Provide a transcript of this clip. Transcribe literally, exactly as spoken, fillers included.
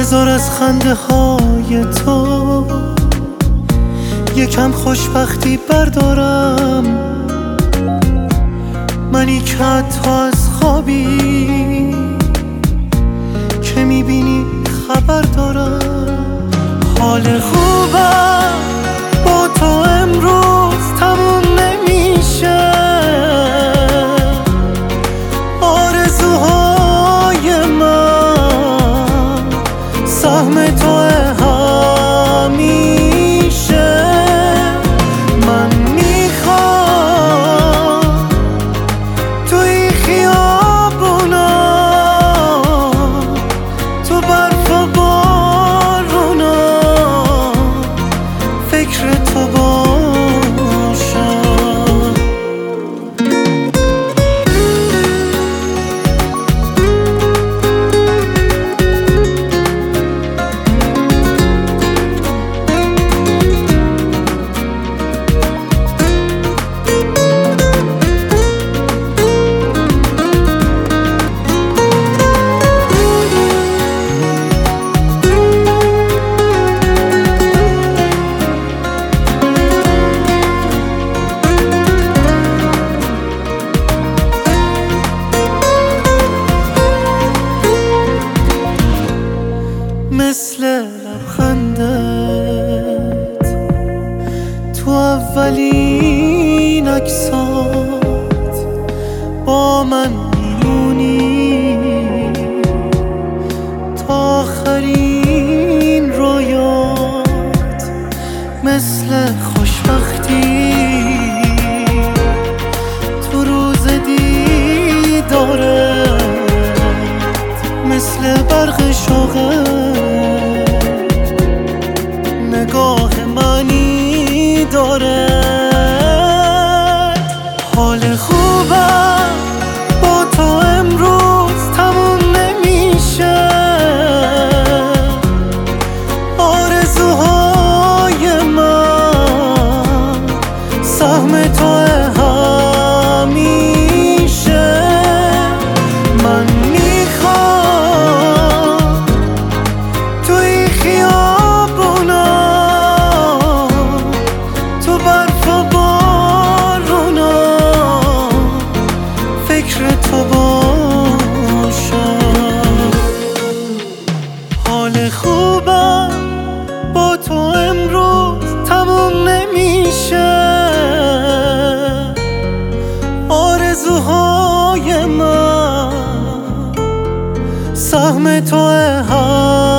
بذار از خنده های تو یکم خوشبختی بردارم، منی که حتی از خوابی که میبینی خبر دارم. حال خوبم با تو امروز تموم نمیشه، آرزوهای من سهم تو همیشه. من میخوام توی خیابونا، تو برف و بارونا فکر تو باشم. مثل لبخندت تو اولین عکسات با من میمونی، تا آخرین رویات مثل خوشبختی تو روز دیدارت، مثل برق شوقت نگاه منی داره. حال خوبم با تو امروز تموم نمیشه، آرزوهای من سهم تو همیشه. من میخوام توی خیابونا، تو برف و بارونا فکر تو باشم. حال خوبم با تو امروز تموم نمیشه، آرزوهای من سهم تو هم